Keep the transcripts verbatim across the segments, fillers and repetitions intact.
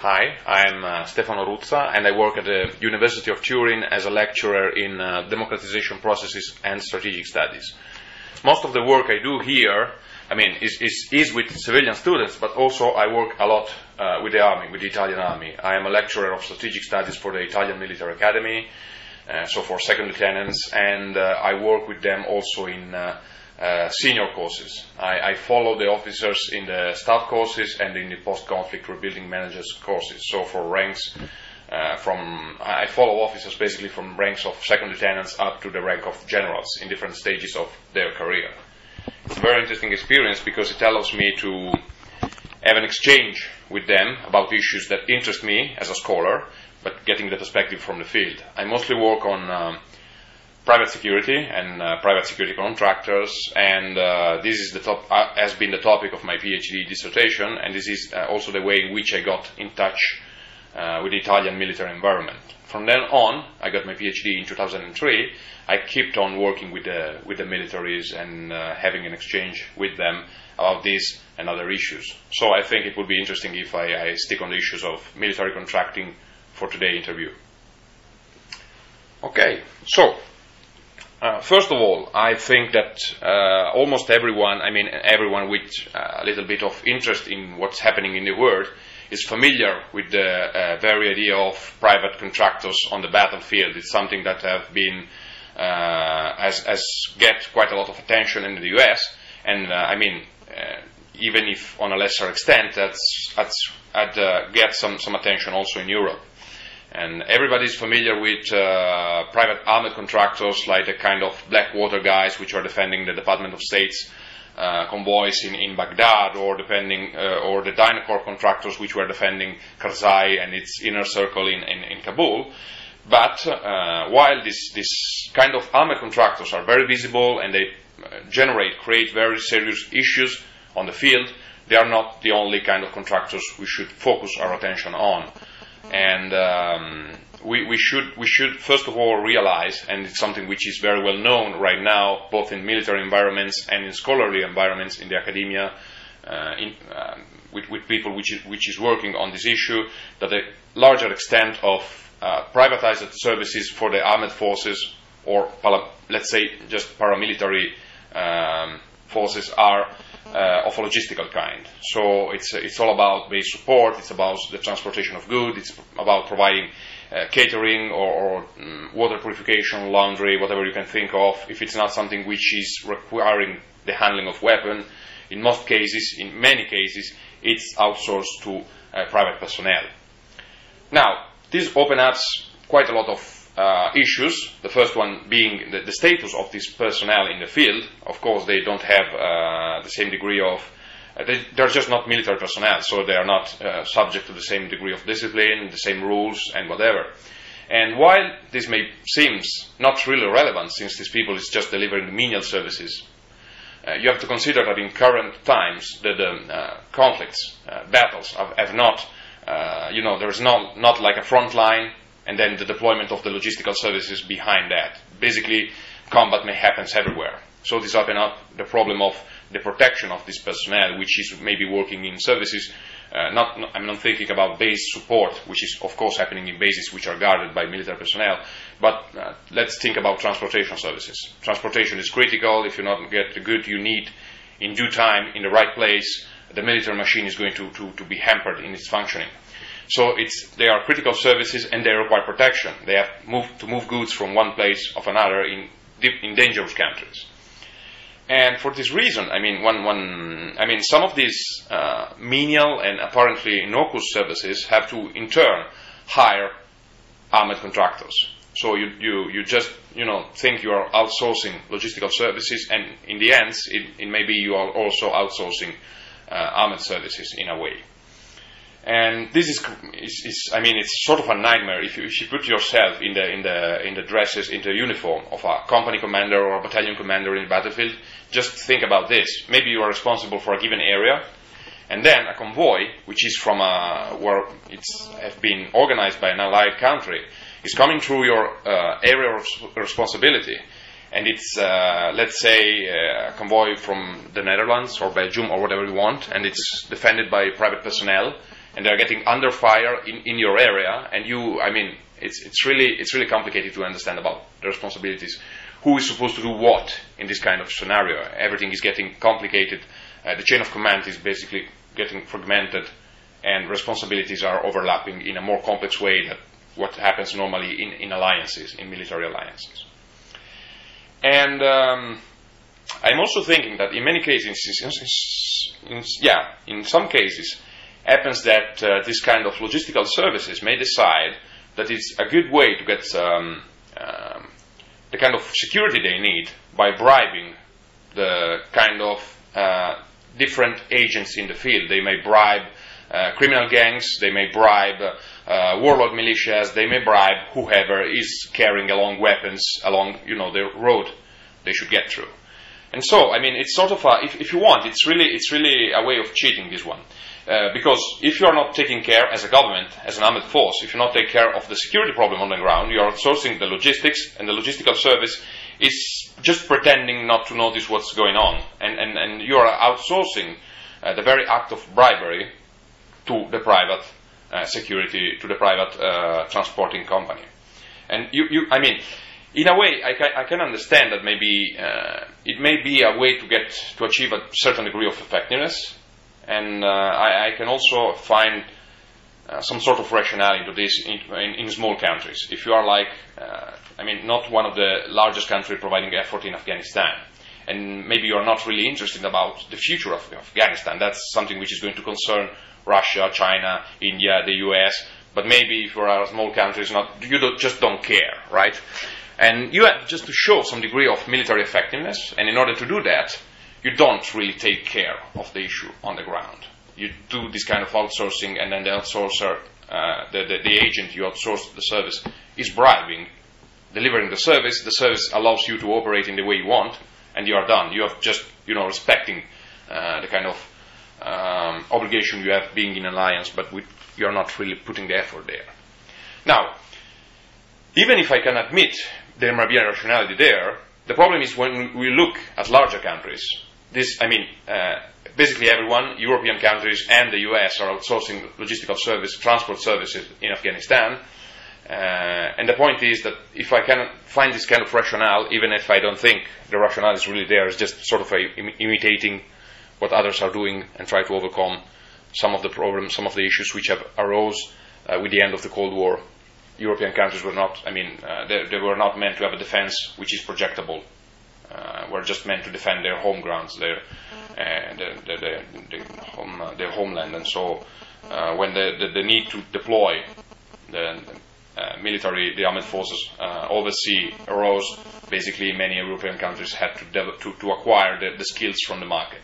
Hi, I'm uh, Stefano Ruzza, and I work at the University of Turin as a lecturer in uh, democratization processes and strategic studies. Most of the work I do here, I mean, is, is, is with civilian students, but also I work a lot uh, with the army, with the Italian army. I am a lecturer of strategic studies for the Italian Military Academy, uh, so for second lieutenants, and uh, I work with them also in uh, Uh, senior courses. I, I follow the officers in the staff courses and in the post-conflict rebuilding managers courses. So for ranks, uh, from I follow officers basically from ranks of second lieutenants up to the rank of generals in different stages of their career. It's a very interesting experience because it allows me to have an exchange with them about issues that interest me as a scholar, but getting the perspective from the field. I mostly work on um, private security and uh, private security contractors, and uh, this is the top, uh, has been the topic of my PhD dissertation, and this is uh, also the way in which I got in touch uh, with the Italian military environment. From then on, I got my PhD in two thousand three. I kept on working with the with the militaries and uh, having an exchange with them about this and other issues. So I think it would be interesting if I, I stick on the issues of military contracting for today's interview. Okay, so. Uh, first of all, I think that uh, almost everyone, I mean everyone with uh, a little bit of interest in what's happening in the world is familiar with the uh, very idea of private contractors on the battlefield. It's something that have been, uh, has, has get quite a lot of attention in the U S, and uh, I mean, uh, even if on a lesser extent, that's, that's at, uh, get some, some attention also in Europe. And everybody's familiar with uh, private armored contractors like the kind of Blackwater guys which are defending the Department of State's uh, convoys in, in Baghdad, or depending, uh, or the Dynacorp contractors which were defending Karzai and its inner circle in, in, in Kabul. But uh, while this, this kind of armored contractors are very visible and they uh, generate, create very serious issues on the field, they are not the only kind of contractors we should focus our attention on. And um, we, we should we should first of all realize, and it's something which is very well known right now, both in military environments and in scholarly environments in the academia, uh, in, uh, with, with people which is, which is working on this issue, that a larger extent of uh, privatized services for the armed forces, or para, let's say just paramilitary um, forces, are Uh, of a logistical kind. So it's uh, it's all about base support, it's about the transportation of goods, it's about providing uh, catering or, or um, water purification, laundry, whatever you can think of. If it's not something which is requiring the handling of weapons, in most cases, in many cases, it's outsourced to uh, private personnel. Now, this opens up quite a lot of Uh, issues, the first one being the, the status of this personnel in the field. Of course, they don't have uh, the same degree of, uh, they, they're just not military personnel, so they are not uh, subject to the same degree of discipline, the same rules, and whatever. And while this may seems not really relevant, since these people is just delivering menial services, uh, you have to consider that in current times, the, the uh, conflicts, uh, battles have, have not, uh, you know, there's not, not like a front line, and then the deployment of the logistical services behind that. Basically, combat may happen everywhere. So this opens up the problem of the protection of this personnel, which is maybe working in services. Uh, not, not, I'm not thinking about base support, which is of course happening in bases which are guarded by military personnel, but uh, let's think about transportation services. Transportation is critical. If you not get the good you need in due time, in the right place, the military machine is going to, to, to be hampered in its functioning. So it's, they are critical services and they require protection. They have moved to move goods from one place of another in, in dangerous countries. And for this reason, I mean, one, one, I mean, some of these uh, menial and apparently innocuous services have to, in turn, hire armored contractors. So you, you, you just, you know, think you are outsourcing logistical services, and in the end, it, it may be you are also outsourcing uh, armored services in a way. And this is, is, is, I mean, it's sort of a nightmare if you, if you put yourself in the, in the, in the dresses, in the uniform of a company commander or a battalion commander in the battlefield. Just think about this. Maybe you are responsible for a given area, and then a convoy, which is from a, where it's have been organized by an allied country, is coming through your uh, area of responsibility. And it's, uh, let's say, uh, a convoy from the Netherlands or Belgium or whatever you want, and it's defended by private personnel. and they're getting under fire in, in your area, and you, I mean, it's, it's, really, it's really complicated to understand about the responsibilities. Who is supposed to do what in this kind of scenario? Everything is getting complicated. Uh, the chain of command is basically getting fragmented, and responsibilities are overlapping in a more complex way than what happens normally in, in alliances, in military alliances. And um, I'm also thinking that in many cases, in, in, yeah, in some cases, happens that uh, this kind of logistical services may decide that it's a good way to get um, um, the kind of security they need by bribing the kind of uh, different agents in the field. They may bribe uh, criminal gangs, they may bribe uh, uh, warlord militias, they may bribe whoever is carrying along weapons along, you know, the road they should get through. And so, I mean, it's sort of a, if, if you want, it's really, it's really a way of cheating, this one. Uh, because if you are not taking care as a government, as an armed force, if you not take care of the security problem on the ground, you are outsourcing the logistics, and the logistical service is just pretending not to notice what's going on. And, and, and you are outsourcing uh, the very act of bribery to the private uh, security, to the private uh, transporting company. And you, you, I mean, in a way, I can, I can understand that maybe uh, it may be a way to get to achieve a certain degree of effectiveness. And uh, I, I can also find uh, some sort of rationale into this in, in, in small countries. If you are like, uh, I mean, not one of the largest countries providing effort in Afghanistan, and maybe you are not really interested about the future of, of Afghanistan, that's something which is going to concern Russia, China, India, the U S, but maybe if you are a small country, not, you don't, just don't care, right? And you have just to show some degree of military effectiveness, and in order to do that, you don't really take care of the issue on the ground. You do this kind of outsourcing, and then the outsourcer, uh, the, the, the agent you outsource the service, is bribing, delivering the service. The service allows you to operate in the way you want, and you are done. You have just, you know, respecting uh, the kind of um, obligation you have being in alliance, but with, you are not really putting the effort there. Now, even if I can admit there might be a rationality there, the problem is when we look at larger countries. This, I mean, uh, basically everyone, European countries and the U S, are outsourcing logistical service, transport services in Afghanistan. Uh, and the point is that if I can find this kind of rationale, even if I don't think the rationale is really there, it's just sort of a, im- imitating what others are doing and try to overcome some of the problems, some of the issues which have arose uh, with the end of the Cold War. European countries were not, I mean, uh, they, they were not meant to have a defense which is projectable. Uh, were just meant to defend their home grounds, their, uh, the, the, the, the home, uh, their homeland. And so uh, when the, the, the need to deploy the uh, military, the armed forces uh, overseas arose, basically many European countries had to, develop, to, to acquire the, the skills from the market.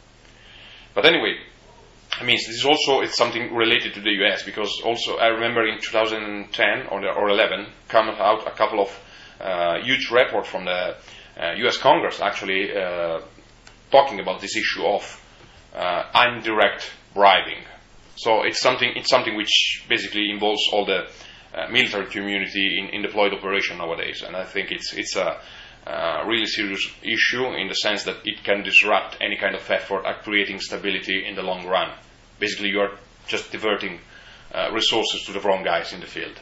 But anyway, I mean, this is also it's something related to the U S, because also I remember in two thousand ten or, or eleven came out a couple of uh, huge reports from the uh, U S Congress actually uh, talking about this issue of uh, indirect bribing. So it's something it's something which basically involves all the uh, military community in, in deployed operation nowadays, and I think it's it's a uh, really serious issue in the sense that it can disrupt any kind of effort at creating stability in the long run. Basically, you are just diverting uh, resources to the wrong guys in the field.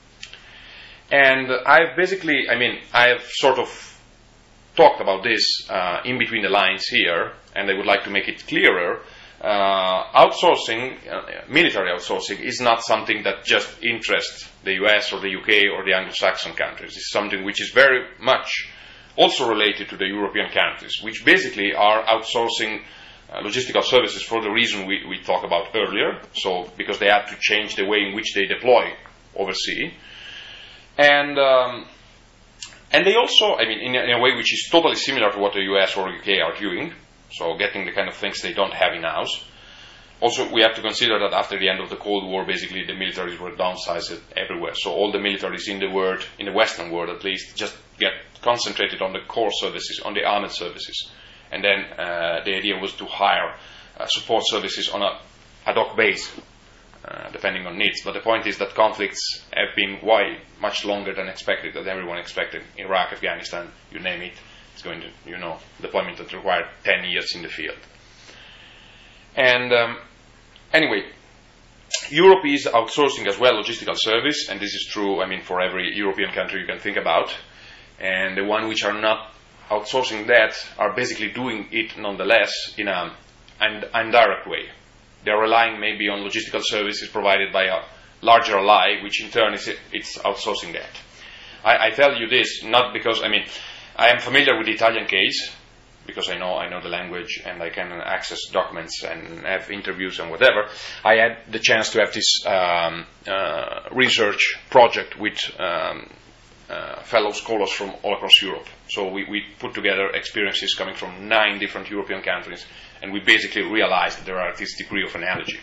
And I've basically, I mean, I've sort of talked about this uh, in between the lines here, and I would like to make it clearer. Uh, outsourcing, uh, military outsourcing, is not something that just interests the U S or the U K or the Anglo-Saxon countries. It's something which is very much also related to the European countries, which basically are outsourcing Uh, logistical services for the reason we, we talked about earlier, so because they have to change the way in which they deploy overseas. And um, and they also, I mean, in a, in a way which is totally similar to what the U S or U K are doing, so getting the kind of things they don't have in-house. Also, we have to consider that after the end of the Cold War, basically the militaries were downsized everywhere. So all the militaries in the world, in the Western world at least, just get concentrated on the core services, on the armed services. And then uh, the idea was to hire uh, support services on a ad hoc base, uh, depending on needs. But the point is that conflicts have been way much longer than expected, than everyone expected. Iraq, Afghanistan, you name it, it's going to, you know, deployment that required ten years in the field. And um, anyway, Europe is outsourcing as well logistical service, and this is true, I mean, for every European country you can think about. And the ones which are not outsourcing that are basically doing it nonetheless in a, an indirect way. They're relying maybe on logistical services provided by a larger ally, which in turn is it's outsourcing that. I, I tell you this not because, I mean, I am familiar with the Italian case, because I know I know the language and I can access documents and have interviews and whatever. I had the chance to have this um, uh, research project with um, uh, fellow scholars from all across Europe. So we, we put together experiences coming from nine different European countries, and we basically realized that there are this degree of analogy.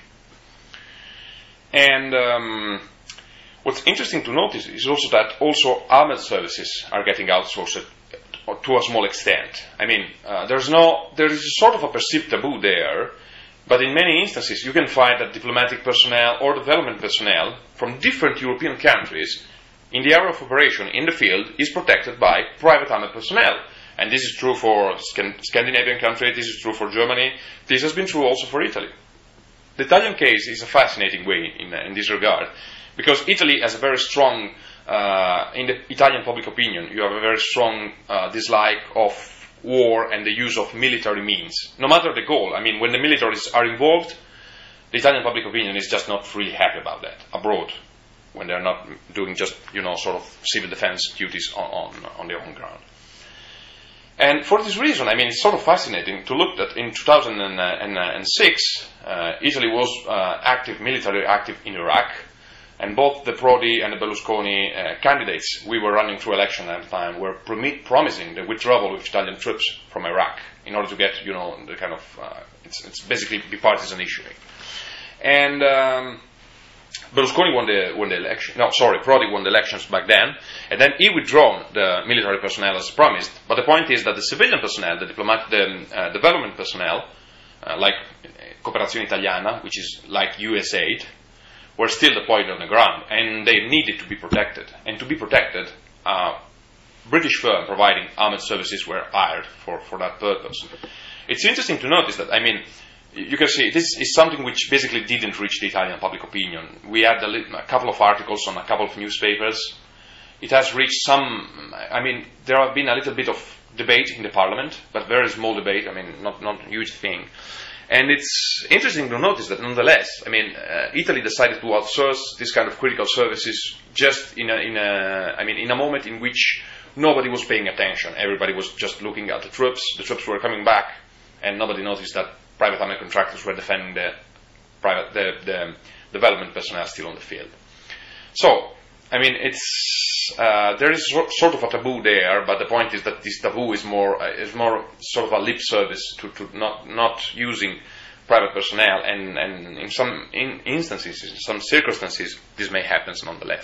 And um, what's interesting to notice is also that also armored services are getting outsourced to a small extent. I mean, uh, there's no, there is sort of a perceived taboo there, but in many instances you can find that diplomatic personnel or development personnel from different European countries in the area of operation in the field is protected by private armored personnel. And this is true for Sc- Scandinavian countries, this is true for Germany, this has been true also for Italy. The Italian case is a fascinating way in, uh, in this regard, because Italy has a very strong Uh, in the Italian public opinion, you have a very strong uh, dislike of war and the use of military means, no matter the goal. I mean, when the militaries are involved, the Italian public opinion is just not really happy about that abroad, when they're not doing just, you know, sort of civil defense duties on, on, on their own ground. And for this reason, I mean, it's sort of fascinating to look that in two thousand six, uh, Italy was uh, active, military active in Iraq. And both the Prodi and the Berlusconi uh, candidates we were running through election at the time were prom- promising the withdrawal of Italian troops from Iraq in order to get, you know, the kind of, uh, it's, it's basically bipartisan issue. And um, Berlusconi won the, won the election, no, sorry, Prodi won the elections back then, and then he withdrawn the military personnel as promised. But the point is that the civilian personnel, the diplomatic, the uh, development personnel, uh, like Cooperazione Italiana, which is like U S aid, were still deployed on the ground, and they needed to be protected. And to be protected, a uh, British firm providing armored services were hired for, for that purpose. It's interesting to notice that, I mean, you can see this is something which basically didn't reach the Italian public opinion. We had a, li- a couple of articles on a couple of newspapers. It has reached some, I mean, there have been a little bit of debate in the parliament, but very small debate, I mean, not, not a huge thing. And it's interesting to notice that nonetheless, I mean, uh, Italy decided to outsource this kind of critical services just in a, in a, I mean, in a moment in which nobody was paying attention. Everybody was just looking at the troops. The troops were coming back, and nobody noticed that private army contractors were defending the private, the, the development personnel still on the field. So, I mean, it's uh, there is sort of a taboo there, but the point is that this taboo is more uh, is more sort of a lip service to, to not not using private personnel, and, and in some in instances, in some circumstances, this may happen nonetheless.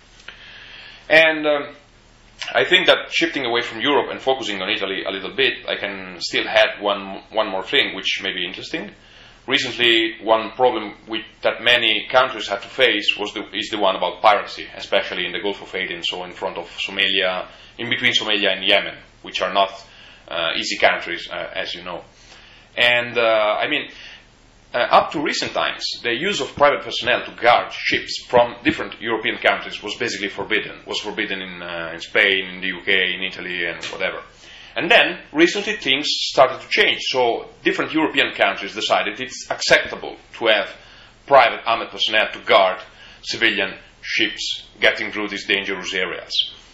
And um, I think that shifting away from Europe and focusing on Italy a little bit, I can still add one one more thing which may be interesting. Recently, one problem with, that many countries had to face was the, is the one about piracy, especially in the Gulf of Aden, so in front of Somalia, in between Somalia and Yemen, which are not uh, easy countries, uh, as you know. And, uh, I mean, uh, up to recent times, the use of private personnel to guard ships from different European countries was basically forbidden, was forbidden in, uh, in Spain, in the U K, in Italy, and whatever. And then, recently, things started to change. So, different European countries decided it's acceptable to have private armored personnel to guard civilian ships getting through these dangerous areas.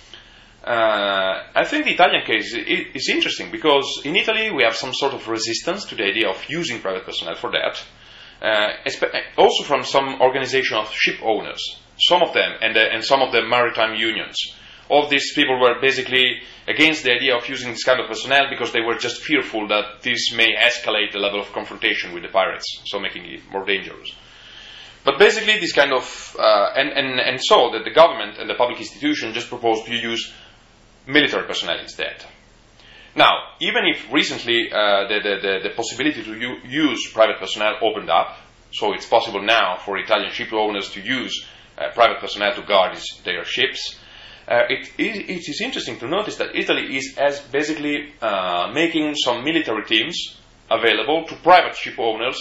Uh, I think the Italian case is interesting because in Italy we have some sort of resistance to the idea of using private personnel for that. Uh, also from some organization of ship owners, some of them, and, uh, and some of the maritime unions. All these people were basically against the idea of using this kind of personnel because they were just fearful that this may escalate the level of confrontation with the pirates, so making it more dangerous. But basically this kind of, uh, and, and, and so that the government and the public institution just proposed to use military personnel instead. Now, even if recently uh, the, the, the, the possibility to u- use private personnel opened up, so it's possible now for Italian ship owners to use uh, private personnel to guard his, their ships, Uh, it, it, it is interesting to notice that Italy is as basically uh, making some military teams available to private ship owners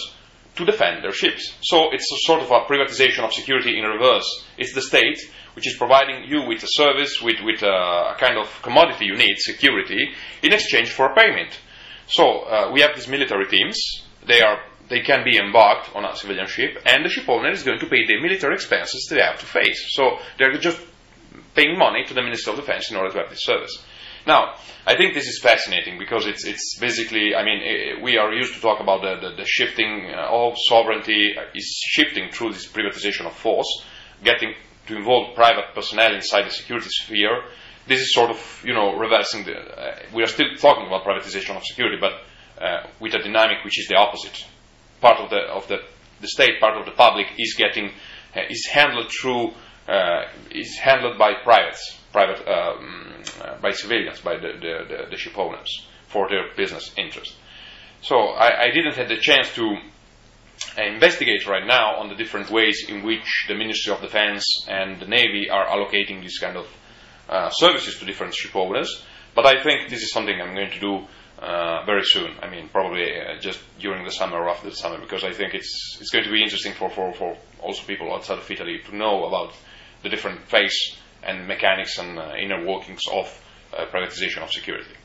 to defend their ships. So it's a sort of a privatization of security in reverse. It's the state which is providing you with a service, with, with a, a kind of commodity you need, security, in exchange for a payment. So uh, we have these military teams. They are they can be embarked on a civilian ship, and the ship owner is going to pay the military expenses they have to face. So they're just paying money to the Ministry of Defense in order to have this service. Now, I think this is fascinating because it's it's basically, I mean, we are used to talk about the, the, the shifting of sovereignty is shifting through this privatization of force, getting to involve private personnel inside the security sphere. This is sort of, you know, reversing the, uh, we are still talking about privatization of security, but uh, with a dynamic which is the opposite. Part of the, of the, the state, part of the public is getting, uh, is handled through, uh, is handled by privates. Private, um, uh, by civilians, by the, the, the, the ship owners, for their business interest. So I, I didn't have the chance to uh, investigate right now on the different ways in which the Ministry of Defense and the Navy are allocating these kind of uh, services to different ship owners, but I think this is something I'm going to do uh, very soon. I mean, probably uh, just during the summer or after the summer, because I think it's it's going to be interesting for, for, for also people outside of Italy to know about the different phase and mechanics and uh, inner workings of uh, privatization of security.